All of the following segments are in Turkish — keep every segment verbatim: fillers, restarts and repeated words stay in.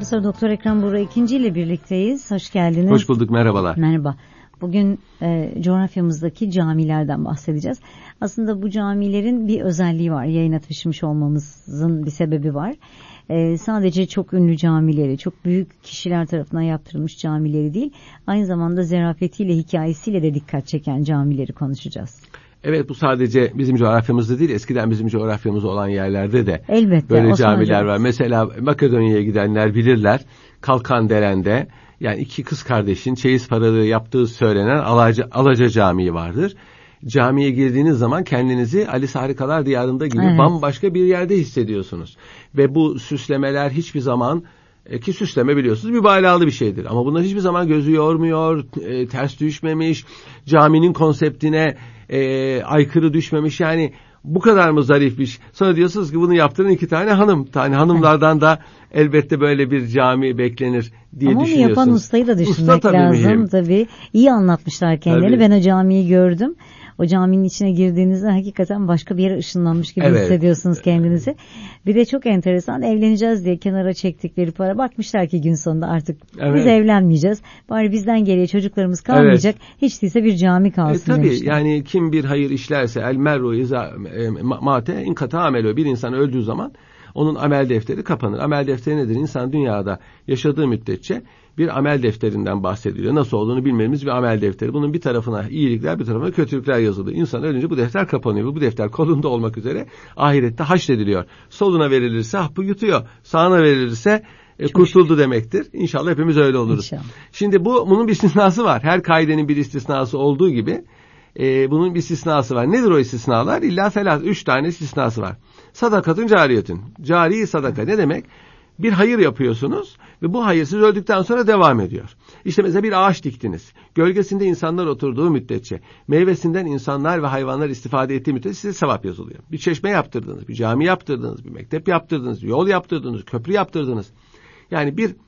Profesör Doktor Ekrem Buğra ikinci ile birlikteyiz. Hoş geldiniz. Hoş bulduk, merhabalar. Merhaba. Bugün e, coğrafyamızdaki camilerden bahsedeceğiz. Aslında bu camilerin bir özelliği var. Yayına taşımış olmamızın bir sebebi var. E, sadece çok ünlü camileri, çok büyük kişiler tarafından yaptırılmış camileri değil, aynı zamanda zerafetiyle, hikayesiyle de dikkat çeken camileri konuşacağız. Evet, bu sadece bizim coğrafyamızda değil, eskiden bizim coğrafyamızda olan yerlerde de elbette böyle Osmanlı camiler var. Mesela Makedonya'ya gidenler bilirler. Kalkanderen'de, yani iki kız kardeşin çeyiz paralığı yaptığı söylenen Alaca, Alaca Camii vardır. Camiye girdiğiniz zaman kendinizi Alice Harikalar Diyarı'nda gibi evet. bambaşka bir yerde hissediyorsunuz. Ve bu süslemeler hiçbir zaman, ki süsleme biliyorsunuz mübalağalı bir şeydir. Ama bunlar hiçbir zaman gözü yormuyor, e, ters düşmemiş, caminin konseptine e, aykırı düşmemiş. Yani bu kadar mı zarifmiş? Sonra diyorsunuz ki bunu yaptıran iki tane hanım. Tane hanımlardan da elbette böyle bir cami beklenir diye Ama düşünüyorsunuz. Ama yapan ustayı da düşünmek Usta, tabii lazım. Mühim. Tabii iyi anlatmışlar kendilerini. Tabii. Ben o camiyi gördüm. O caminin içine girdiğinizde hakikaten başka bir yere ışınlanmış gibi evet. hissediyorsunuz kendinizi. Bir de çok enteresan, evleneceğiz diye kenara çektikleri para, bakmışlar ki gün sonunda artık evet. biz evlenmeyeceğiz. Bari bizden geriye çocuklarımız kalmayacak. Evet. Hiç değilse bir cami kalsın e, tabii demişler. Yani kim bir hayır işlerse el merru iza mate inkata amelo, bir insan öldüğü zaman onun amel defteri kapanır. Amel defteri nedir? İnsan dünyada yaşadığı müddetçe bir amel defterinden bahsediliyor. Nasıl olduğunu bilmediğimiz bir amel defteri. Bunun bir tarafına iyilikler, bir tarafına kötülükler yazılıyor. İnsan ölünce bu defter kapanıyor. Bu defter kolunda olmak üzere ahirette haşrediliyor. Soluna verilirse hapı yutuyor. Sağına verilirse e, kurtuldu demektir. İnşallah hepimiz öyle oluruz. İnşallah. Şimdi bu bunun bir istisnası var. Her kaidenin bir istisnası olduğu gibi e, bunun bir istisnası var. Nedir o istisnalar? İlla felah. Üç tane istisnası var. Sadakatun cariyetun. Cari sadaka ne demek? Bir hayır yapıyorsunuz ve bu hayır siz öldükten sonra devam ediyor. İşte mesela bir ağaç diktiniz. Gölgesinde insanlar oturduğu müddetçe, meyvesinden insanlar ve hayvanlar istifade ettiği müddetçe size sevap yazılıyor. Bir çeşme yaptırdınız, bir cami yaptırdınız, bir mektep yaptırdınız, bir yol yaptırdınız, köprü yaptırdınız. Yani bir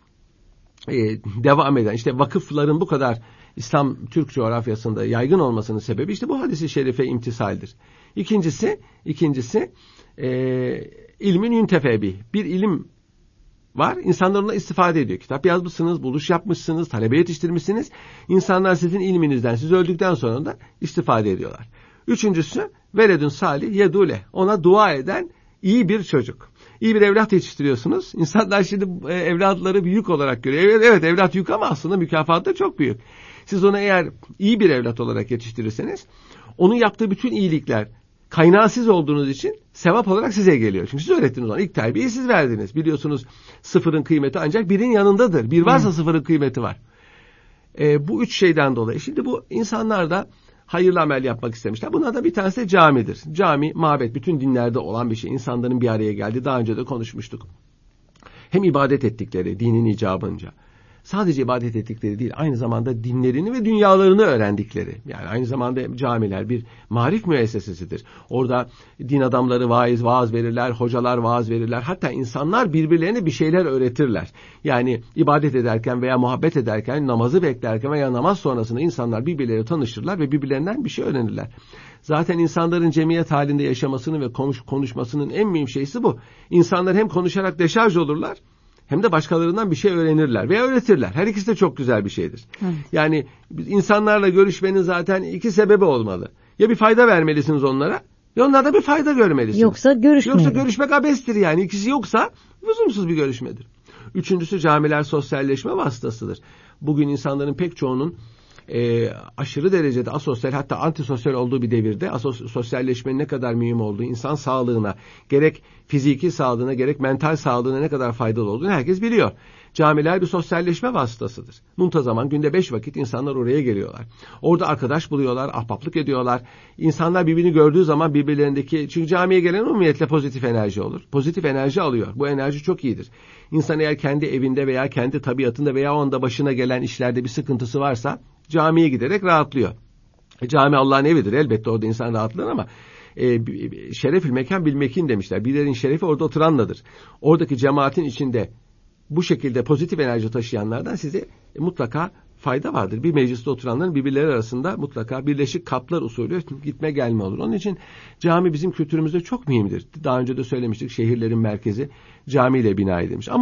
e, devam eden, işte vakıfların bu kadar İslam Türk coğrafyasında yaygın olmasının sebebi işte bu hadis-i şerife imtisaldir. İkincisi, ikincisi e, ilmin yüntefebi. Bir ilim var. İnsanlar onunla istifade ediyor. Kitap yazmışsınız, buluş yapmışsınız, talebe yetiştirmişsiniz. İnsanlar sizin ilminizden, siz öldükten sonra da istifade ediyorlar. Üçüncüsü, veledün salih yedule. Ona dua eden iyi bir çocuk. İyi bir evlat yetiştiriyorsunuz. İnsanlar şimdi evlatları büyük olarak görüyor. Evet, evet evlat yük ama aslında mükafatı da çok büyük. Siz onu eğer iyi bir evlat olarak yetiştirirseniz, onun yaptığı bütün iyilikler kaynağı siz olduğunuz için sevap olarak size geliyor. Çünkü siz öğrettiniz ona. İlk terbiyeyi siz verdiniz. Biliyorsunuz sıfırın kıymeti ancak birin yanındadır. Bir varsa hmm. sıfırın kıymeti var. E, bu üç şeyden dolayı. Şimdi bu insanlar da hayırlı amel yapmak istemişler. Buna da bir tanesi de camidir. Cami, mabet, bütün dinlerde olan bir şey. İnsanların bir araya geldiği, daha önce de konuşmuştuk. Hem ibadet ettikleri, dinin icabınca. Sadece ibadet ettikleri değil, aynı zamanda dinlerini ve dünyalarını öğrendikleri. Yani aynı zamanda camiler bir marif müessesesidir. Orada din adamları vaaz, vaaz verirler, hocalar vaaz verirler. Hatta insanlar birbirlerine bir şeyler öğretirler. Yani ibadet ederken veya muhabbet ederken, namazı beklerken veya namaz sonrasında insanlar birbirleriyle tanışırlar ve birbirlerinden bir şey öğrenirler. Zaten insanların cemiyet halinde yaşamasının ve konuş, konuşmasının en mühim şeysi bu. İnsanlar hem konuşarak deşarj olurlar, hem de başkalarından bir şey öğrenirler veya öğretirler. Her ikisi de çok güzel bir şeydir. Evet. Yani insanlarla görüşmenin zaten iki sebebi olmalı. Ya bir fayda vermelisiniz onlara, ya onlardan bir fayda görmelisiniz. Yoksa görüşmeyin. Yoksa görüşmek abestir yani. İkisi yoksa lüzumsuz bir görüşmedir. Üçüncüsü, camiler sosyalleşme vasıtasıdır. Bugün insanların pek çoğunun e, aşırı derecede asosyal, hatta antisosyal olduğu bir devirde asos- sosyalleşmenin ne kadar mühim olduğu, insan sağlığına, gerek fiziki sağlığına gerek mental sağlığına ne kadar faydalı olduğunu herkes biliyor. Camiler bir sosyalleşme vasıtasıdır. Muntazaman günde beş vakit insanlar oraya geliyorlar. Orada arkadaş buluyorlar, ahbaplık ediyorlar. İnsanlar birbirini gördüğü zaman birbirlerindeki, çünkü camiye gelen umumiyetle pozitif enerji olur. Pozitif enerji alıyor. Bu enerji çok iyidir. İnsan eğer kendi evinde veya kendi tabiatında veya o anda başına gelen işlerde bir sıkıntısı varsa camiye giderek rahatlıyor. E, cami Allah'ın evidir. Elbette orada insan rahatlar ama e, şerefül mekan bil mekin demişler. Bir yerin şerefi orada oturanladır. Oradaki cemaatin içinde bu şekilde pozitif enerji taşıyanlardan size mutlaka fayda vardır. Bir mecliste oturanların birbirleri arasında mutlaka birleşik kaplar usulü gitme gelme olur. Onun için cami bizim kültürümüzde çok mühimdir. Daha önce de söylemiştik, şehirlerin merkezi camiyle bina edilmiş. Ama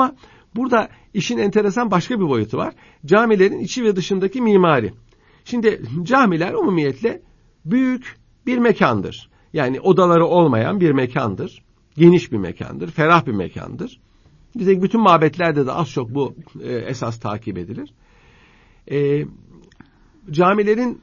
Burada işin enteresan başka bir boyutu var. Camilerin içi ve dışındaki mimari. Şimdi camiler umumiyetle büyük bir mekandır. Yani odaları olmayan bir mekandır. Geniş bir mekandır, ferah bir mekandır. Bize bütün mabetlerde de az çok bu e, esas takip edilir. E, camilerin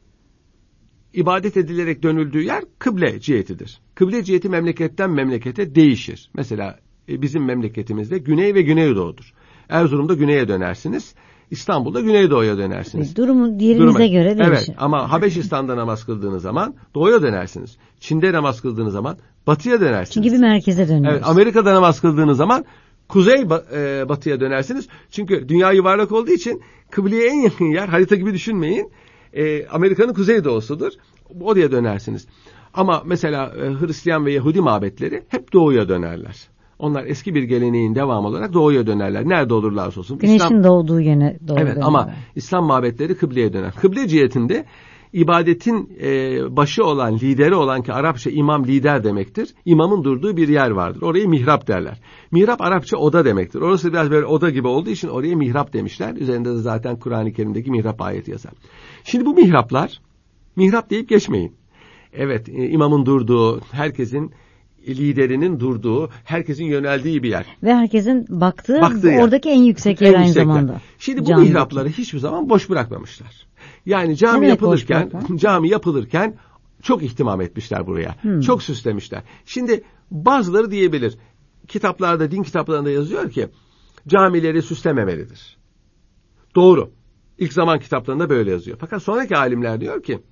ibadet edilerek dönüldüğü yer kıble cihetidir. Kıble ciheti memleketten memlekete değişir. Mesela e, bizim memleketimizde güney ve güneydoğudur. Erzurum'da güneye dönersiniz. İstanbul'da güneydoğuya dönersiniz. Durumu yerinize Durumu, göre değişir. Evet, ama Habeşistan'da namaz kıldığınız zaman doğuya dönersiniz. Çin'de namaz kıldığınız zaman batıya dönersiniz. Çünkü bir merkeze dönüyoruz. Evet, Amerika'da namaz kıldığınız zaman kuzey batıya dönersiniz. Çünkü dünya yuvarlak olduğu için kıbleye en yakın yer, harita gibi düşünmeyin, e, Amerika'nın kuzeydoğusudur. Oraya dönersiniz. Ama mesela e, Hristiyan ve Yahudi mabetleri hep doğuya dönerler. Onlar eski bir geleneğin devamı olarak doğuya dönerler. Nerede olurlarsa olsun. Güneşin İslam, doğduğu yöne doğru evet, dönerler. ama İslam mabetleri kıbleye döner. Kıble cihetinde ibadetin e, başı olan, lideri olan, ki Arapça imam lider demektir. İmamın durduğu bir yer vardır. Oraya mihrap derler. Mihrap Arapça oda demektir. Orası biraz böyle oda gibi olduğu için oraya mihrap demişler. Üzerinde de zaten Kur'an-ı Kerim'deki mihrap ayeti yazar. Şimdi bu mihraplar, mihrap deyip geçmeyin. Evet, e, imamın durduğu, herkesin liderinin durduğu, herkesin yöneldiği bir yer. Ve herkesin baktığı, baktığı oradaki yer. En yüksek yer en aynı yüksek zamanda. Yer. Şimdi bu Camideki. mihrapları hiçbir zaman boş bırakmamışlar. Yani cami evet, yapılırken, cami yapılırken çok ihtimam etmişler buraya. Hmm. Çok süslemişler. Şimdi bazıları diyebilir, kitaplarda, din kitaplarında yazıyor ki camileri süslememelidir. Doğru. İlk zaman kitaplarında böyle yazıyor. Fakat sonraki alimler diyor ki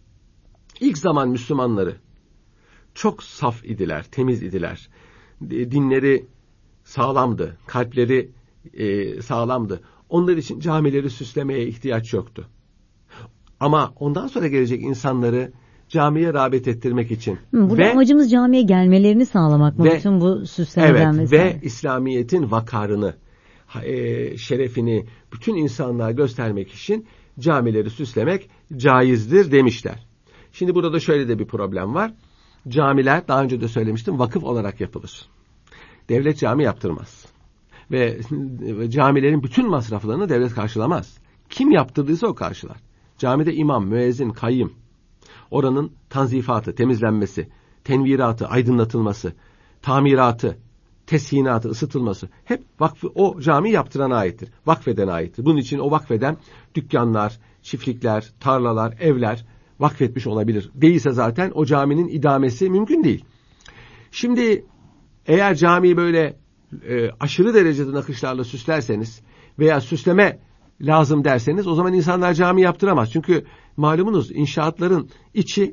ilk zaman Müslümanları çok saf idiler, temiz idiler. Dinleri sağlamdı, kalpleri e, sağlamdı. Onlar için camileri süslemeye ihtiyaç yoktu. Ama ondan sonra gelecek insanları camiye rağbet ettirmek için. Burada ve, amacımız camiye gelmelerini sağlamak mı? Ve, bütün bu süslemeden evet, vesaire. Ve İslamiyet'in vakarını, e, şerefini bütün insanlığa göstermek için camileri süslemek caizdir demişler. Şimdi burada da şöyle de bir problem var. Camiler, daha önce de söylemiştim, vakıf olarak yapılır. Devlet cami yaptırmaz. Ve camilerin bütün masraflarını devlet karşılamaz. Kim yaptırdıysa o karşılar. Camide imam, müezzin, kayyım, oranın tanzifatı, temizlenmesi, tenviratı, aydınlatılması, tamiratı, teshinatı, ısıtılması hep vakfı, o cami yaptırana aittir. Vakfedene aittir. Bunun için o vakfeden dükkanlar, çiftlikler, tarlalar, evler vakfetmiş olabilir. Değilse zaten o caminin idamesi mümkün değil. Şimdi eğer camiyi böyle e, aşırı derecede nakışlarla süslerseniz veya süsleme lazım derseniz o zaman insanlar cami yaptıramaz. Çünkü malumunuz inşaatların içi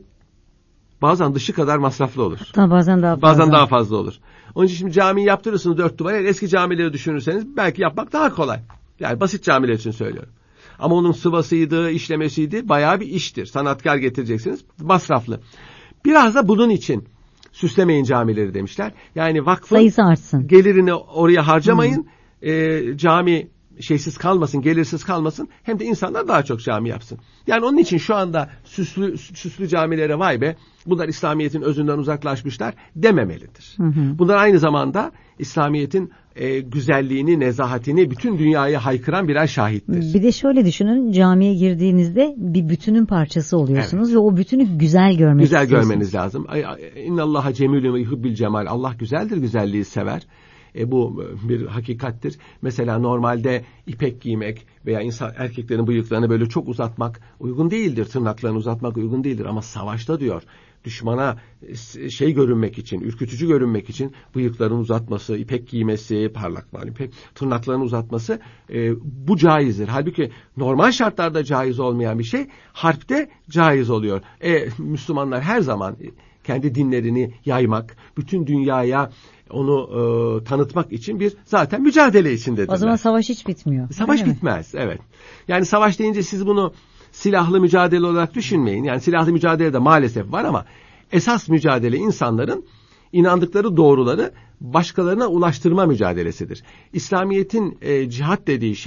bazen dışı kadar masraflı olur. Hatta bazen daha fazla. Bazen daha fazla olur. Onun için şimdi camiyi yaptırırsınız dört duvar. Eski camileri düşünürseniz belki yapmak daha kolay. Yani basit camiler için söylüyorum. Ama onun sıvasıydı, işlemesiydi, bayağı bir iştir. Sanatkar getireceksiniz, masraflı. Biraz da bunun için süslemeyin camileri demişler. Yani vakfın sayısı artsın, gelirini oraya harcamayın. E, cami şeysiz kalmasın, gelirsiz kalmasın. Hem de insanlar daha çok cami yapsın. Yani onun için şu anda süslü süslü camilere vay be, bunlar İslamiyet'in özünden uzaklaşmışlar dememelidir. Hı hı. Bunlar aynı zamanda İslamiyet'in e, güzelliğini, nezahatini bütün dünyaya haykıran birer şahittir. Bir de şöyle düşünün, camiye girdiğinizde bir bütünün parçası oluyorsunuz, evet, ve o bütünü güzel görmek güzel istiyorsunuz. görmeniz lazım. İnnallaha cemilun ve yuhibbil cemal. Allah güzeldir, güzelliği sever. E, bu bir hakikattir. Mesela normalde ipek giymek veya insan erkeklerin bıyıklarını böyle çok uzatmak uygun değildir. Tırnaklarını uzatmak uygun değildir. Ama savaşta diyor, düşmana şey görünmek için, ürkütücü görünmek için bıyıklarını uzatması, ipek giymesi, parlak var ipek, tırnaklarını uzatması e, bu caizdir. Halbuki normal şartlarda caiz olmayan bir şey harpte caiz oluyor. E, Müslümanlar her zaman kendi dinlerini yaymak, bütün dünyaya onu e, tanıtmak için bir zaten mücadele içindedirler. O zaman savaş hiç bitmiyor. Savaş bitmez, evet. Yani savaş deyince siz bunu silahlı mücadele olarak düşünmeyin. Yani silahlı mücadele de maalesef var ama esas mücadele insanların inandıkları doğruları başkalarına ulaştırma mücadelesidir. İslamiyet'in e, cihat dediği şey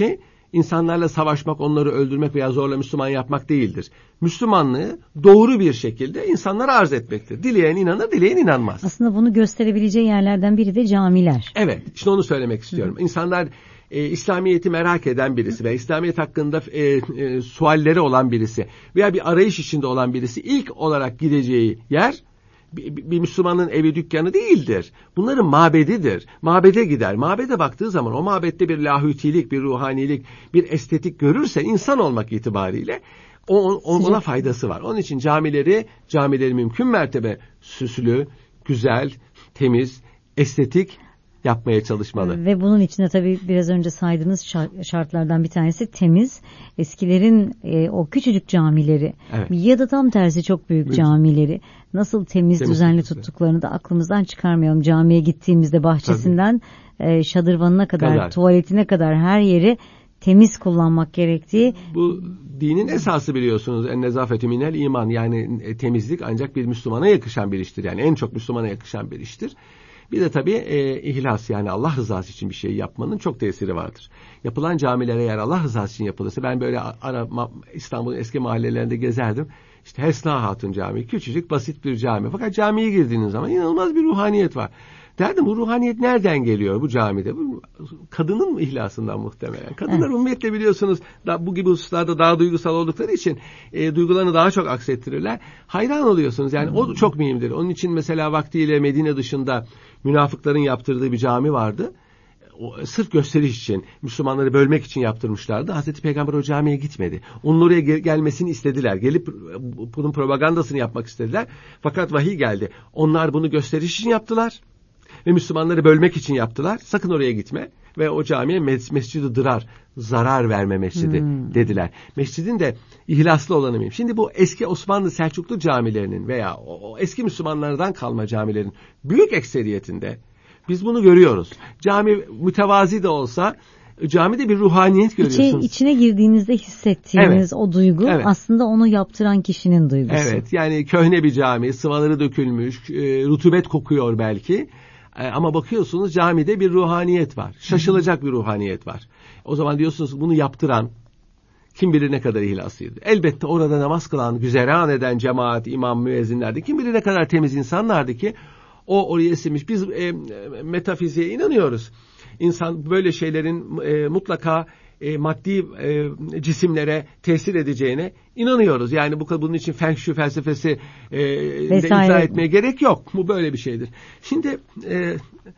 insanlarla savaşmak, onları öldürmek veya zorla Müslüman yapmak değildir. Müslümanlığı doğru bir şekilde insanlara arz etmektir. Dileyen inanır, dileyen inanmaz. Aslında bunu gösterebileceği yerlerden biri de camiler. Evet, işte onu söylemek istiyorum. Hı. İnsanlar e, İslamiyet'i merak eden birisi veya İslamiyet hakkında e, e, sualleri olan birisi veya bir arayış içinde olan birisi ilk olarak gideceği yer bir, bir Müslümanın evi, dükkanı değildir. Bunların mabedidir. Mabede gider. Mabede baktığı zaman o mabette bir lahutilik, bir ruhanilik, bir estetik görürse insan olmak itibariyle o, o, ona faydası var. Onun için camileri, camileri mümkün mertebe süslü, güzel, temiz, estetik yapmaya çalışmalı. Ve bunun içinde tabii biraz önce saydığınız şartlardan bir tanesi temiz. Eskilerin e, o küçücük camileri, evet, ya da tam tersi çok büyük, büyük camileri nasıl temiz, temiz düzenli tuttukları. tuttuklarını da aklımızdan çıkarmayalım. Camiye gittiğimizde bahçesinden e, şadırvanına kadar, kadar, tuvaletine kadar her yeri temiz kullanmak gerektiği. Bu dinin esası biliyorsunuz. En-nezafetü minel iman. Yani temizlik ancak bir Müslümana yakışan bir iştir. Yani en çok Müslümana yakışan bir iştir. Bir de tabii e, ihlas, yani Allah rızası için bir şey yapmanın çok tesiri vardır. Yapılan camiler eğer Allah rızası için yapılırsa, ben böyle ara, İstanbul'un eski mahallelerinde gezerdim. İşte Hesna Hatun Camii, küçücük basit bir cami. Fakat camiye girdiğiniz zaman inanılmaz bir ruhaniyet var. Derdim, bu ruhaniyet nereden geliyor bu camide? Bu kadının ihlasından muhtemelen. Kadınlar evet, ummiyetle biliyorsunuz da, bu gibi hususlarda daha duygusal oldukları için e, duygularını daha çok aksettirirler. Hayran oluyorsunuz. Yani hmm. o çok mühimdir. Onun için mesela vaktiyle Medine dışında münafıkların yaptırdığı bir cami vardı. O, sırf gösteriş için, Müslümanları bölmek için yaptırmışlardı. Hazreti Peygamber o camiye gitmedi. Onun oraya gel- gelmesini istediler. Gelip bunun propagandasını yapmak istediler. Fakat vahiy geldi. Onlar bunu gösteriş için yaptılar. Ve Müslümanları bölmek için yaptılar. Sakın oraya gitme. Ve o camiye mes- mescid-i dırar, zarar verme mescidi hmm. dediler. Mescidin de ihlaslı olanı mıyım? Şimdi bu eski Osmanlı Selçuklu camilerinin veya o, o eski Müslümanlardan kalma camilerin büyük ekseriyetinde biz bunu görüyoruz. Cami mütevazi de olsa camide bir ruhaniyet görüyorsunuz. İçe, içine girdiğinizde hissettiğiniz evet, o duygu evet, aslında onu yaptıran kişinin duygusu. Evet, yani köhne bir cami, sıvaları dökülmüş, e, rutubet kokuyor belki. Ama bakıyorsunuz camide bir ruhaniyet var. Şaşılacak bir ruhaniyet var. O zaman diyorsunuz bunu yaptıran kim bilir ne kadar ihlaslıydı. Elbette orada namaz kılan, güzeran eden cemaat, imam, müezzinlerdi. Kim bilir ne kadar temiz insanlardı ki o oraya sinmiş. Biz e, metafiziğe inanıyoruz. İnsan böyle şeylerin e, mutlaka e, maddi e, cisimlere tesir edeceğine inanıyoruz. Yani bu bunun için Feng Shui felsefesi e, de izah etmeye gerek yok. Bu böyle bir şeydir. Şimdi e,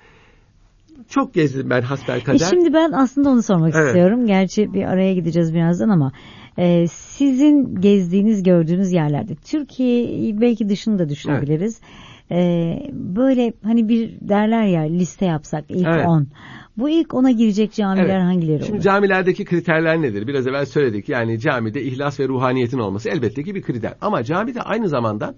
çok gezdim ben hasbelkader. E şimdi ben aslında onu sormak evet, istiyorum. Gerçi bir araya gideceğiz birazdan ama e, sizin gezdiğiniz, gördüğünüz yerlerde Türkiye belki dışını da düşünebiliriz. Evet. Ee, böyle hani bir derler ya, liste yapsak ilk evet, on. Bu ilk ona girecek camiler evet, hangileri olur? Şimdi camilerdeki kriterler nedir? Biraz evvel söyledik. Yani camide ihlas ve ruhaniyetin olması elbette ki bir kriter. Ama camide aynı zamanda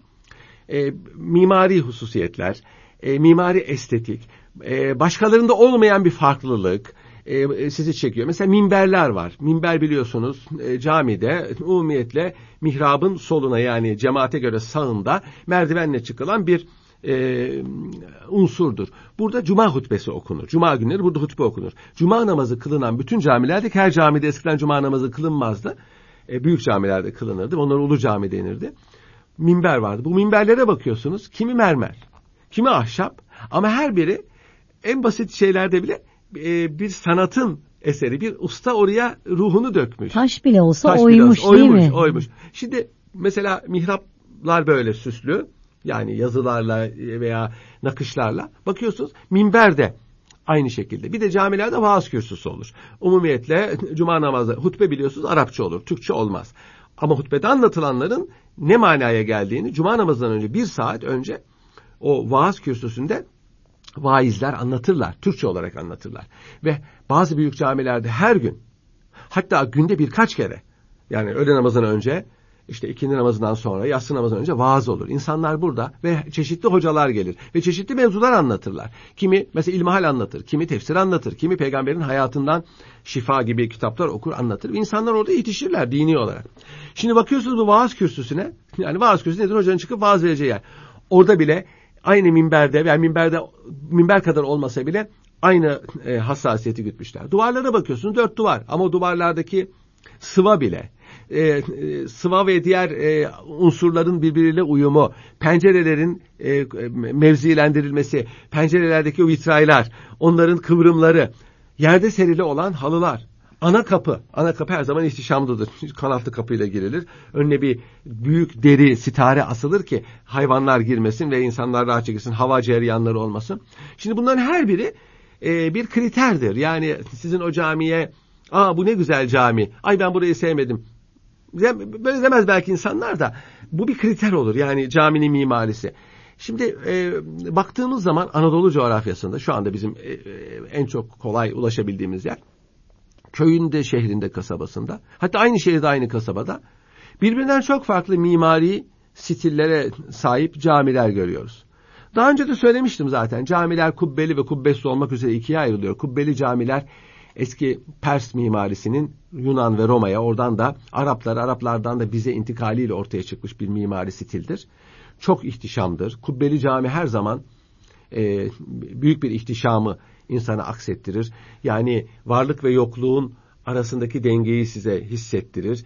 e, mimari hususiyetler, e, mimari estetik, e, başkalarında olmayan bir farklılık e, sizi çekiyor. Mesela minberler var. Minber biliyorsunuz e, camide umumiyetle mihrabın soluna, yani cemaate göre sağında merdivenle çıkılan bir e, unsurdur. Burada cuma hutbesi okunur. Cuma günleri burada hutbe okunur. Cuma namazı kılınan bütün camilerdeki, her camide eskiden cuma namazı kılınmazdı. E, büyük camilerde kılınırdı. Onlara ulu cami denirdi. Minber vardı. Bu minberlere bakıyorsunuz. Kimi mermer, kimi ahşap, ama her biri en basit şeylerde bile e, bir sanatın eseri. Bir usta oraya ruhunu dökmüş. Taş bile olsa Taş oymuş, bile olsa, değil oymuş, mi? Oymuş. Şimdi mesela mihraplar böyle süslü. Yani yazılarla veya nakışlarla. Bakıyorsunuz minber de aynı şekilde. Bir de camilerde vaaz kürsüsü olur. Umumiyetle cuma namazı, hutbe biliyorsunuz Arapça olur, Türkçe olmaz. Ama hutbede anlatılanların ne manaya geldiğini cuma namazından önce, bir saat önce o vaaz kürsüsünde vaizler anlatırlar. Türkçe olarak anlatırlar. Ve bazı büyük camilerde her gün, hatta günde birkaç kere, yani öğle namazından önce, İşte ikindi namazından sonra, yatsı namazından önce vaaz olur. İnsanlar burada ve çeşitli hocalar gelir ve çeşitli mevzular anlatırlar. Kimi mesela ilmihal anlatır, kimi tefsir anlatır, kimi peygamberin hayatından şifa gibi kitaplar okur, anlatır. Ve insanlar orada yetişirler dini olarak. Şimdi bakıyorsunuz bu vaaz kürsüsüne, yani vaaz kürsüsü nedir? Hocanın çıkıp vaaz vereceği yer. Orada bile aynı minberde, yani minberde minber kadar olmasa bile aynı e, hassasiyeti gütmüşler. Duvarlara bakıyorsunuz, dört duvar ama o duvarlardaki sıva bile, e, e, sıva ve diğer e, unsurların birbiriyle uyumu, pencerelerin e, mevzilendirilmesi, pencerelerdeki o vitraylar, onların kıvrımları, yerde serili olan halılar, ana kapı, ana kapı her zaman ihtişamlıdır. Kanatlı kapıyla girilir. Önüne bir büyük deri sitare asılır ki hayvanlar girmesin ve insanlar rahat çekilsin, hava cereyanları olmasın. Şimdi bunların her biri e, bir kriterdir. Yani sizin o camiye, aa bu ne güzel cami, ay ben burayı sevmedim, böyle demez belki insanlar da, bu bir kriter olur. Yani caminin mimarisi. Şimdi e, baktığımız zaman Anadolu coğrafyasında şu anda bizim e, en çok kolay ulaşabildiğimiz yer, köyünde, şehrinde, kasabasında, hatta aynı şehirde, aynı kasabada birbirinden çok farklı mimari stillere sahip camiler görüyoruz. Daha önce de söylemiştim zaten, camiler kubbeli ve kubbesiz olmak üzere ikiye ayrılıyor. Kubbeli camiler eski Pers mimarisinin Yunan ve Roma'ya, oradan da Araplar, Araplardan da bize intikaliyle ortaya çıkmış bir mimari stildir. Çok ihtişamdır. Kubbeli cami her zaman e, büyük bir ihtişamı insana aksettirir. Yani varlık ve yokluğun arasındaki dengeyi size hissettirir.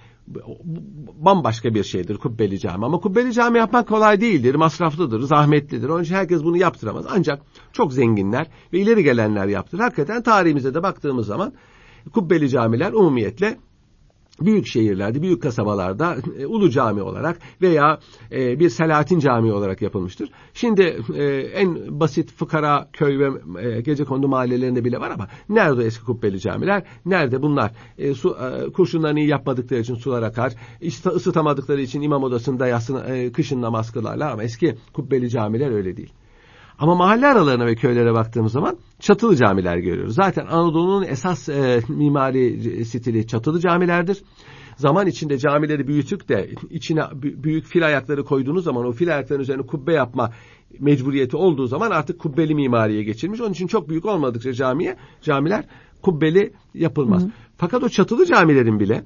Bambaşka bir şeydir kubbeli cami. Ama kubbeli cami yapmak kolay değildir, masraflıdır, zahmetlidir. Onun için herkes bunu yaptıramaz. Ancak çok zenginler ve ileri gelenler yaptırır. Hakikaten tarihimize de baktığımız zaman kubbeli camiler umumiyetle büyük şehirlerde, büyük kasabalarda e, ulu cami olarak veya e, bir Selahattin Camii olarak yapılmıştır. Şimdi e, en basit fıkara köy ve e, gecekondu mahallelerinde bile var ama nerede eski kubbeli camiler? Nerede bunlar? E, su, e, kurşunlarını iyi yapmadıkları için sular akar. İşte ısıtamadıkları için imam odasında yasın, e, kışın namaz kılarlar ama eski kubbeli camiler öyle değil. Ama mahalle aralarına ve köylere baktığımız zaman çatılı camiler görüyoruz. Zaten Anadolu'nun esas e, mimari stili çatılı camilerdir. Zaman içinde camileri büyütük de içine büyük fil ayakları koyduğunuz zaman o fil ayaklarının üzerine kubbe yapma mecburiyeti olduğu zaman artık kubbeli mimariye geçilmiş. Onun için çok büyük olmadıkça camiye, camiler kubbeli yapılmaz. Hı. Fakat o çatılı camilerin bile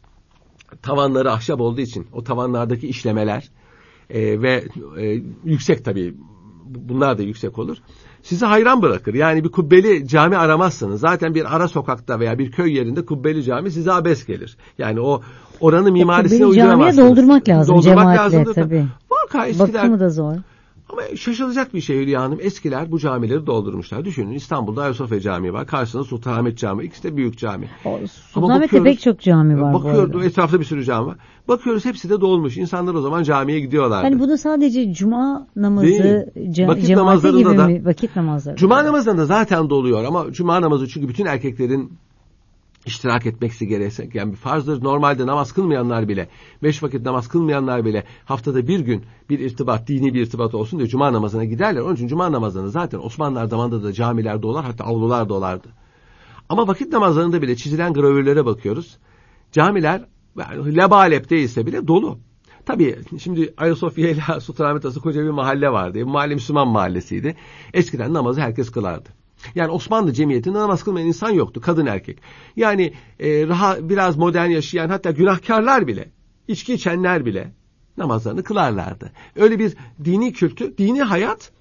tavanları ahşap olduğu için o tavanlardaki işlemeler e, ve e, yüksek tabii, bunlar da yüksek olur, sizi hayran bırakır. Yani bir kubbeli cami aramazsınız. Zaten bir ara sokakta veya bir köy yerinde kubbeli cami size abes gelir. Yani o oranın mimarisine uyduramazsınız. Camiye doldurmak lazım. Doldurmak lazım. Tabii. Vaka eskiler. Bakımı da zor. Ama şaşılacak bir şey Hülya Hanım. Eskiler bu camileri doldurmuşlar. Düşünün, İstanbul'da Ayasofya Camii var. Karşısında Sultanahmet Camii. İkisi de büyük cami. Sultanahmet'te pek çok cami var. Bakıyoruz, etrafta bir sürü cami var. Bakıyoruz hepsi de dolmuş. İnsanlar o zaman camiye gidiyorlardı. Hani bunu sadece cuma namazı, ce- vakit namazlarında da, mi? Vakit namazları. Cuma namazlarında zaten doluyor ama cuma namazı çünkü bütün erkeklerin iştirak etmeksi gereken bir farzdır. Normalde namaz kılmayanlar bile, beş vakit namaz kılmayanlar bile haftada bir gün bir irtibat, dini bir irtibat olsun diye cuma namazına giderler. Onun için cuma namazlarında zaten Osmanlılar zamanında da camiler dolar, hatta avlular dolardı. Ama vakit namazlarında bile çizilen gravürlere bakıyoruz. Camiler yani lebalep değilse bile dolu. Tabii şimdi Ayasofya ile Sultanahmet arası koca bir mahalle vardı. Bu mahalle Müslüman mahallesiydi. Eskiden namazı herkes kılardı. Yani Osmanlı cemiyetinde namaz kılmayan insan yoktu, kadın erkek. Yani e, rahat, biraz modern yaşayan, hatta günahkarlar bile, içki içenler bile namazlarını kılarlardı. Öyle bir dini kültür, dini hayat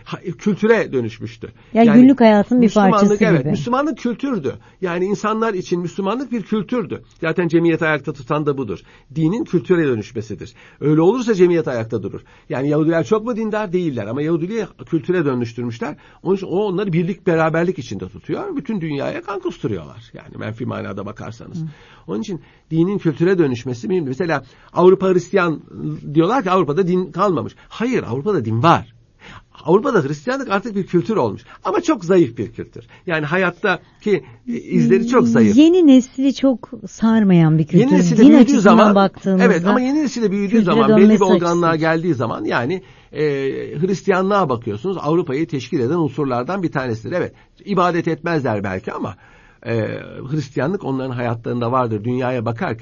kültüre dönüşmüştü. Yani, yani günlük hayatın bir parçası gibi. Evet, Müslümanlık kültürdü. Yani insanlar için Müslümanlık bir kültürdü. Zaten cemiyet ayakta tutan da budur. Dinin kültüre dönüşmesidir. Öyle olursa cemiyet ayakta durur. Yani Yahudiler çok mu dindar? Değiller. Ama Yahudiliği kültüre dönüştürmüşler. Onun için o onları birlik, beraberlik içinde tutuyor. Bütün dünyaya kan kusturuyorlar. Yani menfi manada bakarsanız. Hı. Onun için dinin kültüre dönüşmesi mühim. Mesela Avrupa Hristiyan diyorlar ki Avrupa'da din kalmamış. Hayır, Avrupa'da din var. Avrupa'da Hristiyanlık artık bir kültür olmuş. Ama çok zayıf bir kültür. Yani hayattaki izleri çok zayıf. Yeni nesli çok sarmayan bir kültür. Yeni nesilde din büyüdüğü zaman, baktığımızda. Evet, ama yeni nesilde büyüdüğü zaman, belli bir olgunluğa geldiği zaman, yani e, Hristiyanlığa bakıyorsunuz, Avrupa'yı teşkil eden unsurlardan bir tanesidir. Evet, ibadet etmezler belki ama e, Hristiyanlık onların hayatlarında vardır. Dünyaya bakarken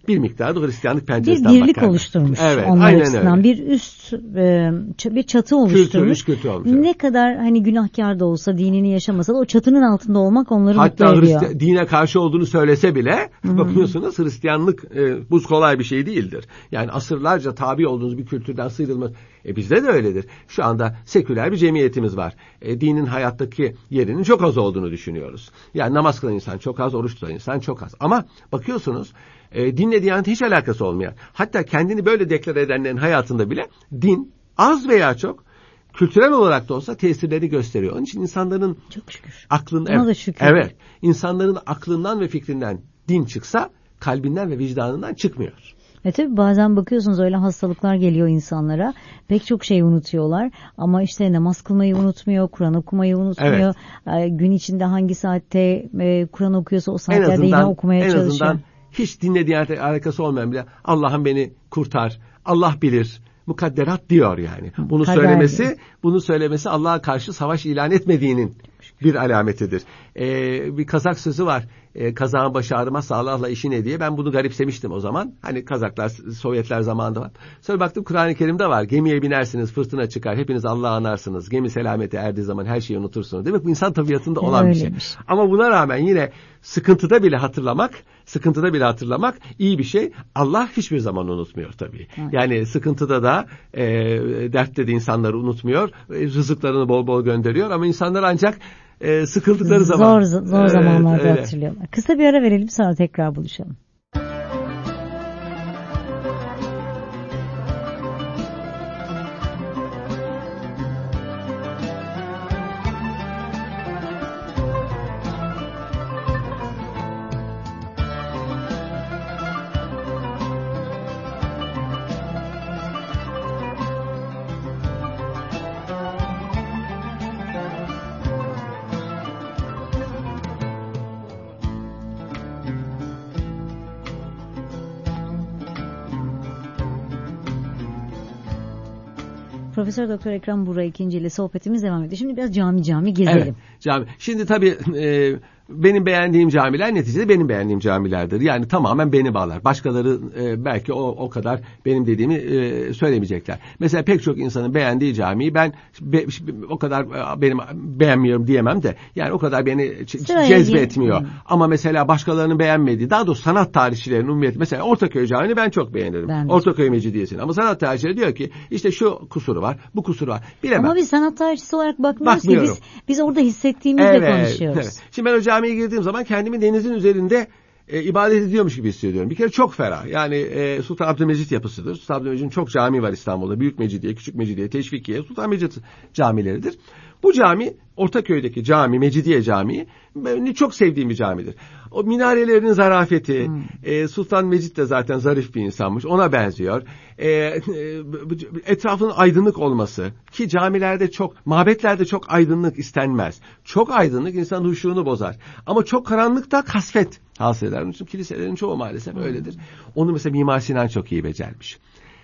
bir miktar da Hristiyanlık penceresinden bakarlar. Bir birlik bakarlar. oluşturmuş evet, onlar açısından. Bir üst e, bir çatı oluşturmuş. Kültür, kültür ne kadar hani günahkar da olsa, dinini yaşamasa da o çatının altında olmak onları hatta mutlu ediyor. Hatta dine karşı olduğunu söylese bile hmm. bakıyorsunuz Hristiyanlık e, bu kolay bir şey değildir. Yani asırlarca tabi olduğunuz bir kültürden sıyrılmak. E bizde de öyledir. Şu anda seküler bir cemiyetimiz var. E, dinin hayattaki yerinin çok az olduğunu düşünüyoruz. Yani namaz kılan insan çok az, oruç tutan insan çok az. Ama bakıyorsunuz e, dinle Diyanet'in hiç alakası olmayan, hatta kendini böyle deklar edenlerin hayatında bile din az veya çok kültürel olarak da olsa tesirleri gösteriyor. Onun için insanların çok şükür. aklın evet, evet, insanların aklından ve fikrinden din çıksa kalbinden ve vicdanından çıkmıyor. E tabi bazen bakıyorsunuz öyle hastalıklar geliyor insanlara. Pek çok şey unutuyorlar. Ama işte namaz kılmayı unutmuyor, Kur'an okumayı unutmuyor. Evet. E, gün içinde hangi saatte e, Kur'an okuyorsa o saatlerde azından, yine okumaya en çalışıyor. En azından hiç dinle Diyanet'e alakası olmayan bile Allah'ım beni kurtar, Allah bilir, mukadderat diyor yani. Bunu Kader söylemesi, diyor. bunu söylemesi Allah'a karşı savaş ilan etmediğinin bir alametidir. Ee, bir Kazak sözü var. Ee, Kazağın başı ağrımazsa Allah'la işi ne diye. Ben bunu garipsemiştim o zaman. Hani Kazaklar, Sovyetler zamanında var. Sonra baktım Kur'an-ı Kerim'de var. Gemiye binersiniz, fırtına çıkar. Hepiniz Allah'ı anarsınız. Gemi selamete erdiği zaman her şeyi unutursunuz. Demek bu insan tabiatında olan Öyleymiş. bir şey. Ama buna rağmen yine sıkıntıda bile hatırlamak, sıkıntıda bile hatırlamak iyi bir şey. Allah hiçbir zaman unutmuyor tabii. Evet. Yani sıkıntıda da e, dertte de insanları unutmuyor. E, rızıklarını bol bol gönderiyor. Ama insanlar ancak e, sıkıldıkları zor, zaman. Zor zor zamanlarda evet, hatırlıyorlar. Kısa bir ara verelim, sonra tekrar buluşalım. Profesör Doktor Ekrem Buğra ikinci ile sohbetimiz devam ediyor. Şimdi biraz cami cami gezelim. Evet, cami. Şimdi tabii e, benim beğendiğim camiler neticede benim beğendiğim camilerdir. Yani tamamen beni bağlar. Başkaları e, belki o o kadar benim dediğimi e, söylemeyecekler. Mesela pek çok insanın beğendiği camiyi ben be, o kadar benim beğenmiyorum diyemem de. Yani o kadar beni ç- cezbetmiyor. Hmm. Ama mesela başkalarının beğenmediği, daha doğrusu sanat tarihçilerinin umumiyeti. Mesela Ortaköy Camii'ni ben çok beğenirim. Ben Ortaköy Mecidiyesi'ni. Ama sanat tarihçileri diyor ki işte şu kusuru var, bu kusuru var. Bilemem. Ama biz sanat tarihçisi olarak bakmıyoruz ki biz, biz orada hissettiğimizle evet, konuşuyoruz. Evet. Şimdi ben o camiye girdiğim zaman kendimi denizin üzerinde e, ibadet ediyormuş gibi hissediyorum. Bir kere çok ferah. Yani e, Sultan Abdülmecit yapısıdır. Sultan Abdülmecit'in çok cami var İstanbul'da. Büyük Mecidiye, Küçük Mecidiye, Teşvikiye, Sultan Mecid camileridir. Bu cami, Ortaköy'deki cami, Mecidiye Camii, benim çok sevdiğim bir camidir. O minarelerinin zarafeti, hmm. e, Sultan Mecid de zaten zarif bir insanmış, ona benziyor. E, e, etrafının aydınlık olması, ki camilerde çok, mabetlerde çok aydınlık istenmez. Çok aydınlık insanın huşuğunu bozar. Ama çok karanlık da kasvet hasıl eder. Onun için kiliselerin çoğu maalesef öyledir. Onu mesela Mimar Sinan çok iyi becermiş.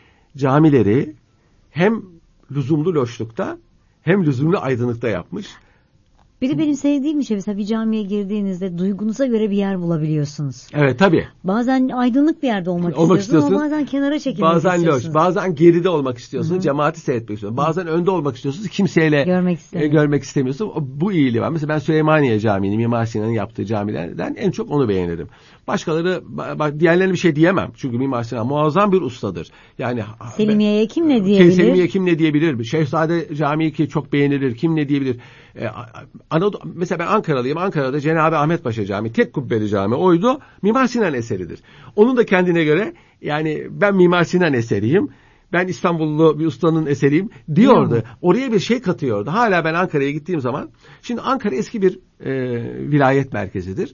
Camileri hem lüzumlu loşlukta hem lüzumlu aydınlıkta yapmış. Bir de benim sevdiğim bir şey, mesela bir camiye girdiğinizde duygunuza göre bir yer bulabiliyorsunuz. Evet tabii. Bazen aydınlık bir yerde olmak, olmak istiyorsunuz ama bazen kenara çekilmek bazen istiyorsunuz. Bazen loş, bazen geride olmak istiyorsunuz, Hı-hı. cemaati seyretmek istiyorsunuz. Bazen Hı-hı. önde olmak istiyorsunuz, kimseyle görmek, e, görmek istemiyorsunuz. Bu iyiliği var. Mesela ben Süleymaniye Camii'ni, Mimar Sinan'ın yaptığı camilerden en çok onu beğenirim. Başkaları, diğerlerine bir şey diyemem. Çünkü Mimar Sinan muazzam bir ustadır. Yani Selimiye'ye kim ne diyebilir? Selimiye kim ne diyebilir? Şehzade Camii ki çok beğenilir. Kim ne diyebilir? Ee, Anadolu, mesela ben Ankaralıyım. Ankara'da Cenab-ı Ahmet Paşa Camii, tek kubbeli cami oydu. Mimar Sinan eseridir. Onun da kendine göre, yani ben Mimar Sinan eseriyim, ben İstanbullu bir ustanın eseriyim diyordu. Hmm. Oraya bir şey katıyordu. Hala ben Ankara'ya gittiğim zaman, şimdi Ankara eski bir e, vilayet merkezidir.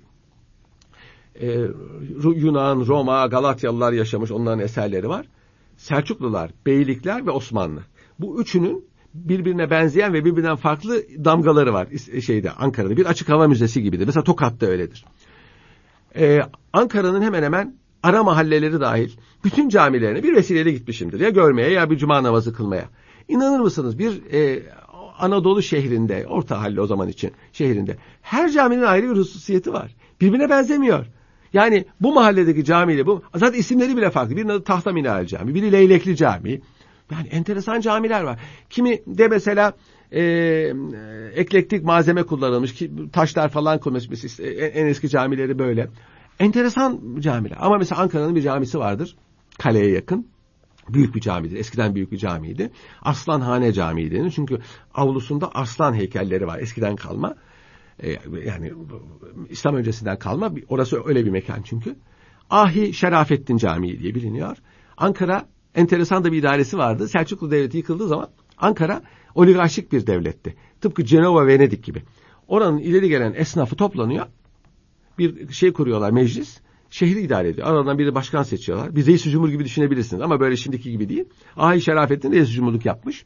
E, Yunan, Roma, Galatyalılar yaşamış, onların eserleri var. Selçuklular, Beylikler ve Osmanlı. Bu üçünün birbirine benzeyen ve birbirinden farklı damgaları var şeyde, Ankara'da. Bir açık hava müzesi gibidir. Mesela Tokat'ta öyledir. Ee, Ankara'nın hemen hemen ara mahalleleri dahil bütün camilerine bir vesileyle gitmişimdir. Ya görmeye ya bir cuma namazı kılmaya. İnanır mısınız, bir e, Anadolu şehrinde, orta halli o zaman için şehrinde, her caminin ayrı bir hususiyeti var. Birbirine benzemiyor. Yani bu mahalledeki camiyle bu, zaten isimleri bile farklı. Birinin adı Tahta Minare Camii, biri Leylekli Camii. Yani enteresan camiler var. Kimi de mesela e, eklektik malzeme kullanılmış, ki taşlar falan konulmuş. En eski camileri böyle. Enteresan camiler. Ama mesela Ankara'nın bir camisi vardır. Kaleye yakın. Büyük bir camidir. Eskiden büyük bir camiydi. Arslanhane Camii denir. Çünkü avlusunda arslan heykelleri var. Eskiden kalma. Ee, yani İslam öncesinden kalma. Orası öyle bir mekan çünkü. Ahi Şerafettin Camii diye biliniyor. Ankara enteresan da bir idaresi vardı. Selçuklu Devleti yıkıldığı zaman Ankara oligarşik bir devletti. Tıpkı Cenova, Venedik gibi. Oranın ileri gelen esnafı toplanıyor. Bir şey kuruyorlar, meclis. Şehri idare ediyor. Aradan biri başkan seçiyorlar. Bir reis cumhur gibi düşünebilirsiniz ama böyle şimdiki gibi değil. Ahi Şerafettin reis cumhurluk yapmış.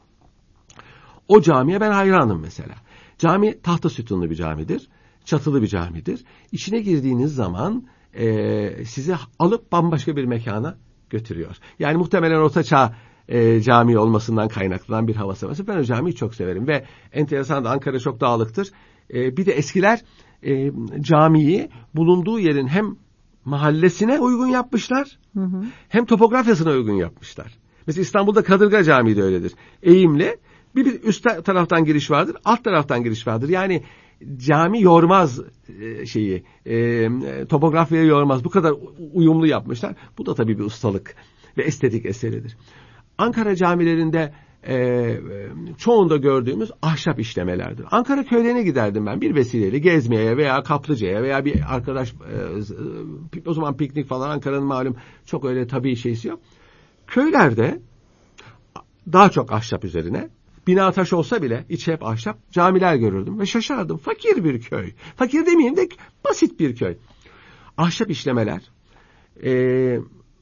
O camiye ben hayranım mesela. Cami tahta sütunlu bir camidir. Çatılı bir camidir. İçine girdiğiniz zaman e, sizi alıp bambaşka bir mekana götürüyor. Yani muhtemelen Orta Çağ e, cami olmasından kaynaklanan bir havası var. Ben o camiyi çok severim ve enteresan da Ankara çok dağlıktır. E, bir de eskiler e, camiyi bulunduğu yerin hem mahallesine uygun yapmışlar, hı hı. hem topografyasına uygun yapmışlar. Mesela İstanbul'da Kadırga Camii de öyledir. Eğimli, bir, bir üst taraftan giriş vardır, alt taraftan giriş vardır. Yani cami yormaz e, şeyi, e, topografyayı yormaz. Bu kadar uyumlu yapmışlar. Bu da tabii bir ustalık ve estetik eseridir. Ankara camilerinde e, çoğunda gördüğümüz ahşap işlemelerdir. Ankara köylerine giderdim ben bir vesileyle gezmeye veya kaplıcaya veya bir arkadaş e, o zaman piknik falan, Ankara'nın malum çok öyle tabii şeysi yok. Köylerde daha çok ahşap üzerine, bina taş olsa bile içi hep ahşap camiler görürdüm ve şaşardım. Fakir bir köy. Fakir demeyeyim de basit bir köy. Ahşap işlemeler, e,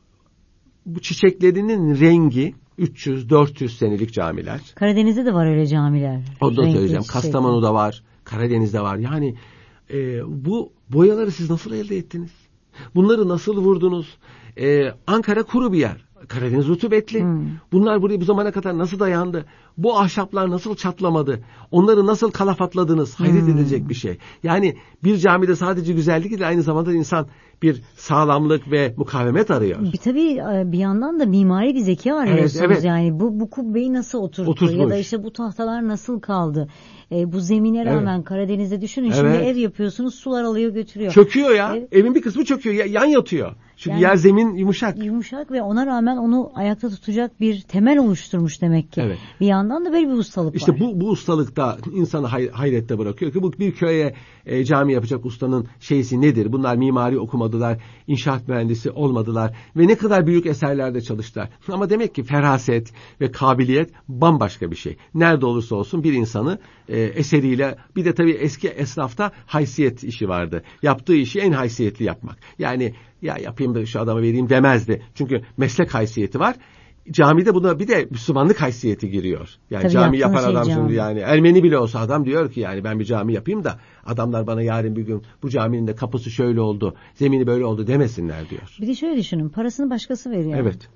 bu çiçeklerinin rengi üç yüz dört yüz senelik camiler. Karadeniz'de de var öyle camiler. O da söyleyeceğim. Kastamonu'da var, Karadeniz'de var. Yani e, bu boyaları siz nasıl elde ettiniz? Bunları nasıl vurdunuz? E, Ankara kuru bir yer. Karadeniz rutubetli. Hmm. Bunlar buraya bu zamana kadar nasıl dayandı? Bu ahşaplar nasıl çatlamadı? Onları nasıl kalafatladınız? Hayret hmm. edilecek bir şey. Yani bir camide sadece güzellik değil, aynı zamanda insan bir sağlamlık ve mukavemet arıyor. Bir tabii bir yandan da mimari bir zeka arıyorsunuz. Evet, evet. Yani bu bu kubbeyi nasıl oturttu? Oturtmuş. Ya da işte bu tahtalar nasıl kaldı? E, bu zemine rağmen evet. Karadeniz'de düşünün. Evet. Şimdi ev yapıyorsunuz, sular alıyor götürüyor. Çöküyor ya. Evet. Evin bir kısmı çöküyor. Yan yatıyor. Çünkü yani, yer zemin yumuşak. Yumuşak ve ona rağmen onu ayakta tutacak bir temel oluşturmuş demek ki. Evet. Bir yandan da böyle bir ustalık işte var. İşte bu bu ustalıkta insanı hay, hayrette bırakıyor ki bu bir köye e, cami yapacak ustanın şeysi nedir? Bunlar mimari okumadılar, inşaat mühendisi olmadılar ve ne kadar büyük eserlerde çalıştılar. Ama demek ki feraset ve kabiliyet bambaşka bir şey. Nerede olursa olsun bir insanı e, eseriyle, bir de tabii eski esnafta haysiyet işi vardı. Yaptığı işi en haysiyetli yapmak. Yani ya yapayım da şu adama vereyim demezdi. Çünkü meslek haysiyeti var. Camide buna bir de Müslümanlık haysiyeti giriyor. Yani tabii cami yapan şey adam cami. Şimdi yani Ermeni bile olsa adam diyor ki yani ben bir cami yapayım da adamlar bana yarın bir gün bu caminin de kapısı şöyle oldu, zemini böyle oldu demesinler diyor. Bir de şöyle düşünün, parasını başkası veriyor. Evet.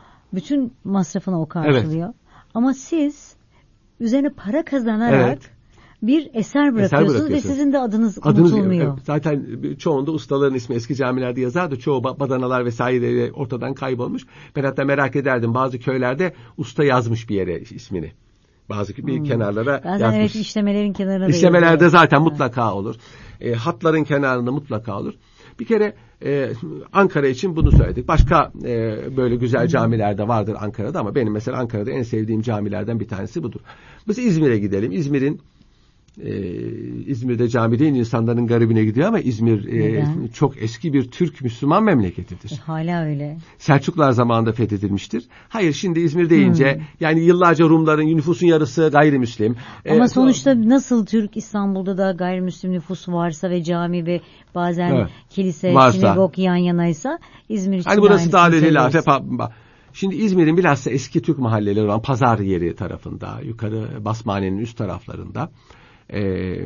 Bütün masrafını o karşılıyor. Evet. Ama siz üzerine para kazanarak evet. bir eser bırakıyorsunuz, eser ve sizin de adınız, adınız unutulmuyor. Evet, zaten çoğunda ustaların ismi eski camilerde yazardı. Çoğu badanalar vesaireleri ortadan kaybolmuş. Ben hatta merak ederdim. Bazı köylerde usta yazmış bir yere ismini. Bazı bir hmm. kenarlara bazen yazmış. Evet, işlemelerin kenarında. İşlemelerde yazıyor. Zaten evet. mutlaka olur. E, hatların kenarında mutlaka olur. Bir kere e, Ankara için bunu söyledik. Başka e, böyle güzel camiler de vardır Ankara'da ama benim mesela Ankara'da en sevdiğim camilerden bir tanesi budur. Biz İzmir'e gidelim. İzmir'in Ee, İzmir'de cami değil, insanların garibine gidiyor ama İzmir e, çok eski bir Türk Müslüman memleketidir. E, hala öyle. Selçuklular zamanında fethedilmiştir. Hayır, şimdi İzmir deyince hmm. yani yıllarca Rumların nüfusun yarısı gayrimüslim. Ama ee, sonuçta nasıl Türk İstanbul'da da gayrimüslim nüfus varsa ve cami ve bazen evet, kilise, varsa, sinagog yan yanaysa İzmir için hani burası da hilafe. Şimdi İzmir'in bilhassa eski Türk mahalleleri olan Pazar yeri tarafında, yukarı Basmane'nin üst taraflarında Ee,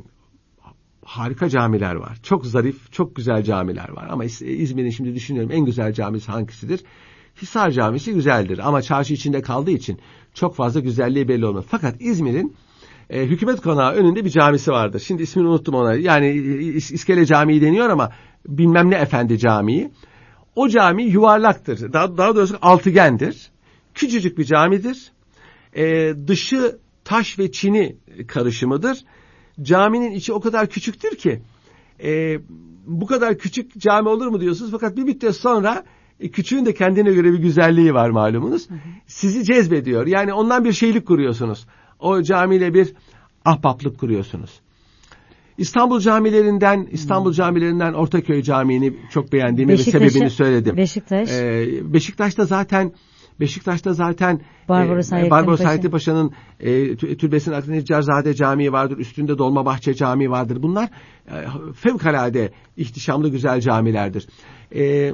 harika camiler var. Çok zarif, çok güzel camiler var. Ama İzmir'in şimdi düşünüyorum en güzel camisi hangisidir? Hisar Camisi güzeldir ama çarşı içinde kaldığı için çok fazla güzelliği belli olmaz. Fakat İzmir'in e, Hükümet Konağı önünde bir camisi vardır. Şimdi ismini unuttum ona. Yani İskele Camii deniyor ama bilmem ne efendi camii. O cami yuvarlaktır. Daha, daha doğrusu altıgendir. Küçücük bir camidir. Ee, dışı taş ve çini karışımıdır. Caminin içi o kadar küçüktür ki e, bu kadar küçük cami olur mu diyorsunuz. Fakat bir müddet sonra e, küçüğün de kendine göre bir güzelliği var malumunuz. Hı hı. Sizi cezbediyor. Yani ondan bir şeylik kuruyorsunuz. O camiyle bir ahbaplık kuruyorsunuz. İstanbul camilerinden, İstanbul hmm. camilerinden Ortaköy Camii'ni çok beğendiğimi ve sebebini söyledim. Beşiktaş. Ee, Beşiktaş'ta zaten Beşiktaş'ta zaten Barbaros e, Barbaros Hayrettin Paşa'nın e, türbesinin aklında Nicarzade Camii vardır. Üstünde Dolmabahçe Camii vardır. Bunlar e, fevkalade ihtişamlı güzel camilerdir. E,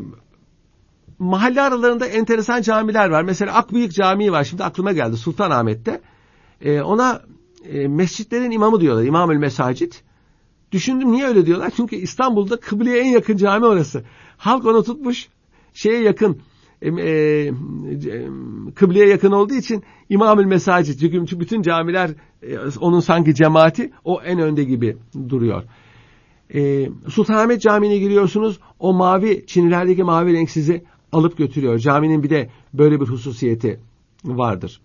mahalle aralarında enteresan camiler var. Mesela Akbıyık Camii var. Şimdi aklıma geldi Sultanahmet'te. E, ona e, mescitlerin imamı diyorlar. İmamül Mesacit. Düşündüm niye öyle diyorlar? Çünkü İstanbul'da kıbleye en yakın cami orası. Halk onu tutmuş şeye yakın e, e, kıbleye yakın olduğu için İmamül Mesacit. Çünkü bütün camiler e, onun sanki cemaati o en önde gibi duruyor. E, Sultanahmet Camii'ne giriyorsunuz. O mavi çinilerdeki mavi renk sizi alıp götürüyor. Caminin bir de böyle bir hususiyeti vardır.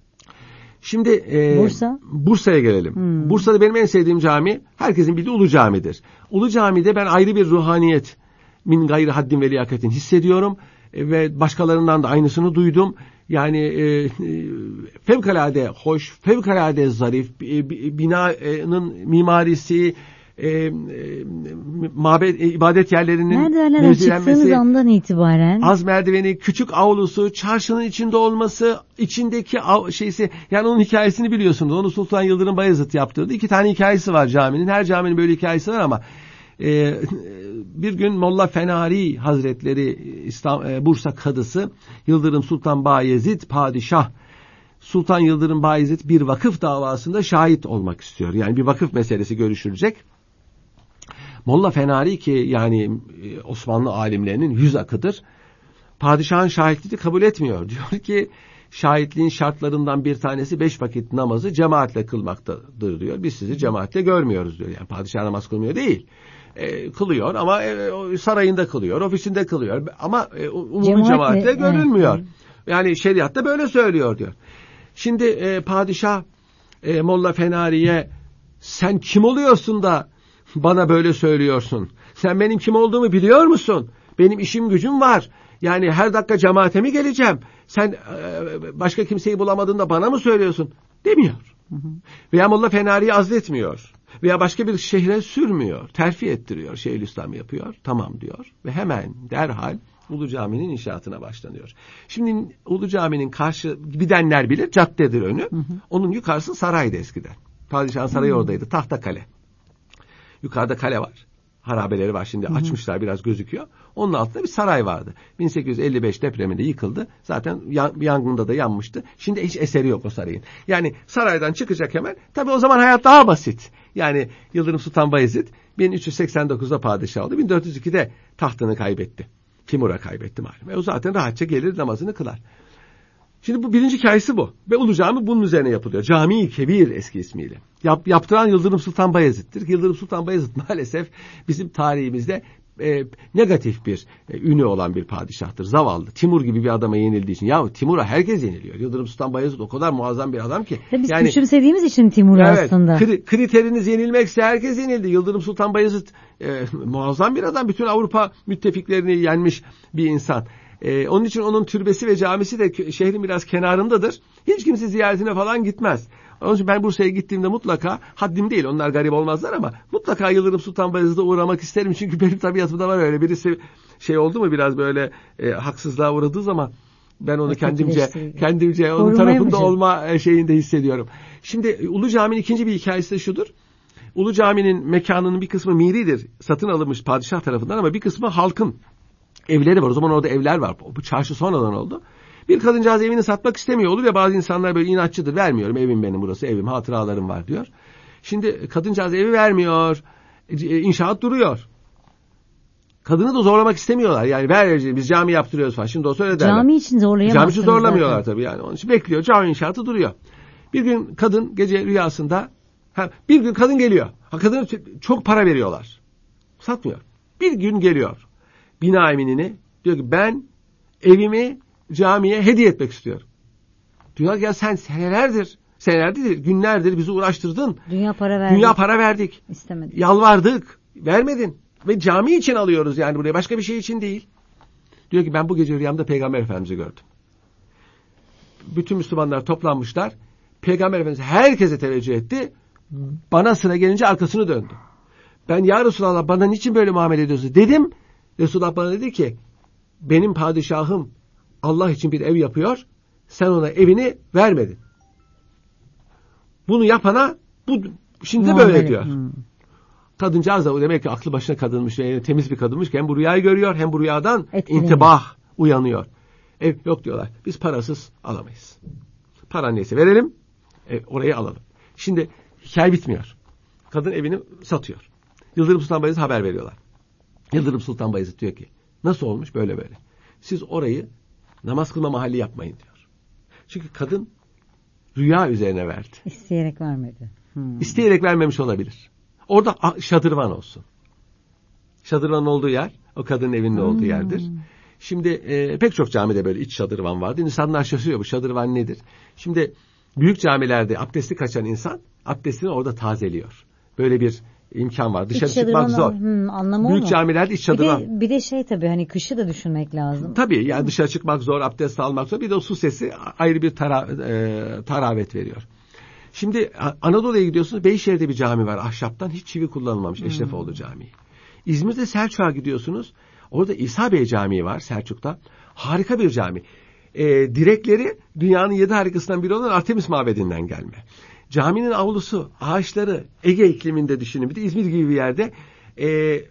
Şimdi e, Bursa? Bursa'ya gelelim. Hmm. Bursa'da benim en sevdiğim cami, herkesin bildiği Ulu Cami'dir. Ulu Cami'de ben ayrı bir ruhaniyet, min gayri haddin ve liyakatin hissediyorum e, ve başkalarından da aynısını duydum. Yani e, e, fevkalade hoş, fevkalade zarif, e, binanın mimarisi, e, e, mabet, e, ibadet yerlerinin merdivenlerden çıktığınız andan itibaren az merdiveni, küçük avlusu, çarşının içinde olması, içindeki av, şeysi, yani onun hikayesini biliyorsunuz. Onu Sultan Yıldırım Bayezid yaptırdı. İki tane hikayesi var caminin. Her caminin böyle hikayesi var ama e, bir gün Molla Fenari Hazretleri İstanbul, e, Bursa Kadısı Yıldırım Sultan Bayezid Padişah Sultan Yıldırım Bayezid bir vakıf davasında şahit olmak istiyor. Yani bir vakıf meselesi görüşülecek. Molla Fenari ki yani Osmanlı alimlerinin yüz akıdır. Padişahın şahitliğini kabul etmiyor. Diyor ki şahitliğin şartlarından bir tanesi beş vakit namazı cemaatle kılmaktadır diyor. Biz sizi cemaatle görmüyoruz diyor. Yani padişah namaz kılmıyor değil. E, kılıyor ama e, sarayında kılıyor, ofisinde kılıyor. Ama e, umumi cemaatle, cemaatle görülmüyor. Evet. Yani şeriatta böyle söylüyor diyor. Şimdi e, padişah e, Molla Fenari'ye sen kim oluyorsun da bana böyle söylüyorsun? Sen benim kim olduğumu biliyor musun? Benim işim gücüm var. Yani her dakika cemaate mi geleceğim? Sen e, başka kimseyi bulamadığında bana mı söylüyorsun? Demiyor. Hı hı. Veya Molla Fenari'yi azletmiyor. Veya başka bir şehre sürmüyor. Terfi ettiriyor. Şeyhülislam yapıyor. Tamam diyor. Ve hemen derhal Ulu Cami'nin inşaatına başlanıyor. Şimdi Ulu Cami'nin karşı gidenler bilir caddedir önü. Hı hı. Onun yukarısı saraydı eskiden. Padişahın sarayı hı. oradaydı. Tahtakale. Yukarıda kale var. Harabeleri var şimdi. Hı hı. Açmışlar biraz gözüküyor. Onun altında bir saray vardı. bin sekiz yüz elli beş depreminde yıkıldı. Zaten yangında da yanmıştı. Şimdi hiç eseri yok o sarayın. Yani saraydan çıkacak hemen. Tabii o zaman hayat daha basit. Yani Yıldırım Sultan Bayezid bin üç yüz seksen dokuzda padişah oldu. bin dört yüz ikide tahtını kaybetti. Timur'a kaybetti malum. E o zaten rahatça gelir namazını kılar. Şimdi bu birinci hikayesi bu. Ve Ulu Cami bunun üzerine yapılıyor. Cami-i Kebir eski ismiyle. Yap, yaptıran Yıldırım Sultan Bayezid'dir. Yıldırım Sultan Bayezid maalesef bizim tarihimizde e, negatif bir e, ünü olan bir padişahtır. Zavallı. Timur gibi bir adama yenildiği için. Ya Timur'a herkes yeniliyor. Yıldırım Sultan Bayezid o kadar muazzam bir adam ki. Biz yani, küçümsediğimiz için Timur'u evet, aslında. Kri, kriteriniz yenilmekse herkes yenildi. Yıldırım Sultan Bayezid e, muazzam bir adam. Bütün Avrupa müttefiklerini yenmiş bir insan. Ee, onun için onun türbesi ve camisi de şehrin biraz kenarındadır. Hiç kimse ziyaretine falan gitmez. Onun için ben Bursa'ya gittiğimde mutlaka, haddim değil onlar garip olmazlar ama mutlaka Yıldırım Sultan Bayezid'e uğramak isterim. Çünkü benim tabiatımda var öyle. Birisi şey oldu mu biraz böyle e, haksızlığa uğradığı zaman ben onu kendimce kendimce onun tarafında olma şeyinde hissediyorum. Şimdi Ulu Cami'nin ikinci bir hikayesi de şudur. Ulu Cami'nin mekanının bir kısmı miridir. Satın alınmış padişah tarafından ama bir kısmı halkın evleri var. O zaman orada evler var. Bu çarşı sonradan oldu. Bir kadıncağız evini satmak istemiyor olur ya bazı insanlar böyle inatçıdır. Vermiyorum evim benim burası. Evim hatıralarım var diyor. Şimdi kadıncağız evi vermiyor. İnşaat duruyor. Kadını da zorlamak istemiyorlar. Yani ver biz cami yaptırıyoruz falan. Şimdi o söyle derler. Cami için zorlayamazsınız. Cami için zorlamıyorlar zaten. Tabii yani. Onun için bekliyor. Cami inşaatı duruyor. Bir gün kadın gece rüyasında ha, bir gün kadın geliyor. Ha, kadına çok para veriyorlar. Satmıyor. Bir gün geliyor bina eminini, diyor ki ben evimi camiye hediye etmek istiyorum. Diyor ya sen senelerdir, senelerdir, günlerdir bizi uğraştırdın. Dünya para verdik. Dünya para verdik. İstemedik. Yalvardık, vermedin. Ve cami için alıyoruz yani buraya, başka bir şey için değil. Diyor ki ben bu gece rüyamda Peygamber Efendimiz'i gördüm. Bütün Müslümanlar toplanmışlar. Peygamber Efendimiz herkese teveccüh etti. Bana sıra gelince arkasını döndü. Ben ya Resulallah bana niçin böyle muamele ediyorsunuz dedim. Resulullah bana dedi ki benim padişahım Allah için bir ev yapıyor. Sen ona evini vermedin. Bunu yapana bu şimdi de böyle diyor. Hmm. Kadıncağız da demek ki aklı başına kadınmış, yani temiz bir kadınmış ki hem bu rüyayı görüyor hem bu rüyadan Etkileniyor. intibah uyanıyor. Ev yok diyorlar. Biz parasız alamayız. Para neyse verelim, e, orayı alalım. Şimdi hikaye bitmiyor. Kadın evini satıyor. Yıldırım Sultan Bayezid'e haber veriyorlar. Yıldırım Sultan Bayezid diyor ki nasıl olmuş böyle böyle. Siz orayı namaz kılma mahalli yapmayın diyor. Çünkü kadın rüya üzerine verdi. İsteyerek vermedi. Hmm. İsteyerek vermemiş olabilir. Orada şadırvan olsun. Şadırvanın olduğu yer o kadının evinin hmm. olduğu yerdir. Şimdi e, pek çok camide böyle iç şadırvan vardı. İnsanlar şaşırıyor bu şadırvan nedir? Şimdi büyük camilerde abdesti kaçan insan abdestini orada tazeliyor. Böyle bir imkan var. Dışarı çıkmak zor. Hmm, anlamı büyük mu? camilerde iç şadırvan. Bir de, bir de şey tabii hani kışı da düşünmek lazım. Tabii yani dışarı çıkmak zor, abdest almak zor. Bir de o su sesi ayrı bir tara, e, taravet veriyor. Şimdi Anadolu'ya gidiyorsunuz. Beyşehir'de bir cami var. Ahşaptan hiç çivi kullanılmamış. Hmm. Eşrefoğlu Camii. İzmir'de Selçuk'a gidiyorsunuz. Orada İsa Bey Camii var Selçuk'ta. Harika bir cami. E, direkleri dünyanın yedi harikasından biri olan Artemis Mabedi'nden gelme. Caminin avlusu, ağaçları Ege ikliminde düşünün. Bir de İzmir gibi bir yerde e,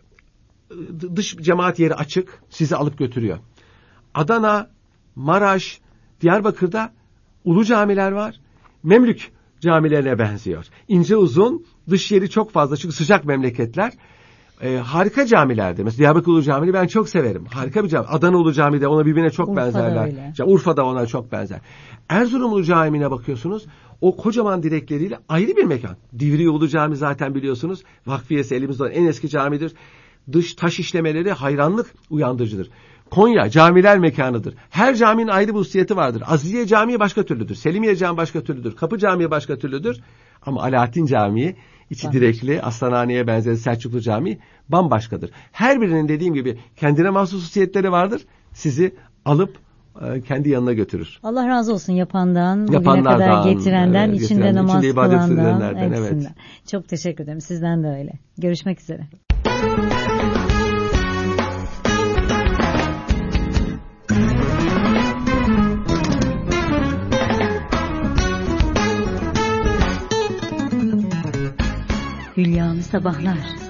dış cemaat yeri açık. Sizi alıp götürüyor. Adana, Maraş, Diyarbakır'da ulu camiler var. Memlük camilerine benziyor. İnce uzun, dış yeri çok fazla çünkü sıcak memleketler. Ee, harika camilerde. Mesela Diyarbakır Ulu Camii'ni ben çok severim. Harika bir cami. Adana Ulu Cami de ona birbirine çok Urfa'da benzerler. Öyle. Urfa'da ona çok benzer. Erzurum Ulu Camii'ne bakıyorsunuz. O kocaman direkleriyle ayrı bir mekan. Divriği Ulu Cami zaten biliyorsunuz. Vakfiyesi elimizde olan en eski camidir. Dış taş işlemeleri hayranlık uyandırıcıdır. Konya camiler mekanıdır. Her caminin ayrı bir hususiyeti vardır. Aziziye Camii başka türlüdür. Selimiye Camii başka türlüdür. Kapı Camii başka türlüdür. Ama Alaaddin Camii içi Bak. direkli, Aslanhane'ye benzeri Selçuklu Camii bambaşkadır. Her birinin dediğim gibi kendine mahsus hususiyetleri vardır. Sizi alıp e, kendi yanına götürür. Allah razı olsun yapandan, bugüne kadar getirenden, evet, içinde namaz içinde kılandan, hepsinden. Evet. Çok teşekkür ederim. Sizden de öyle. Görüşmek üzere. Hülyalı Sabahlar.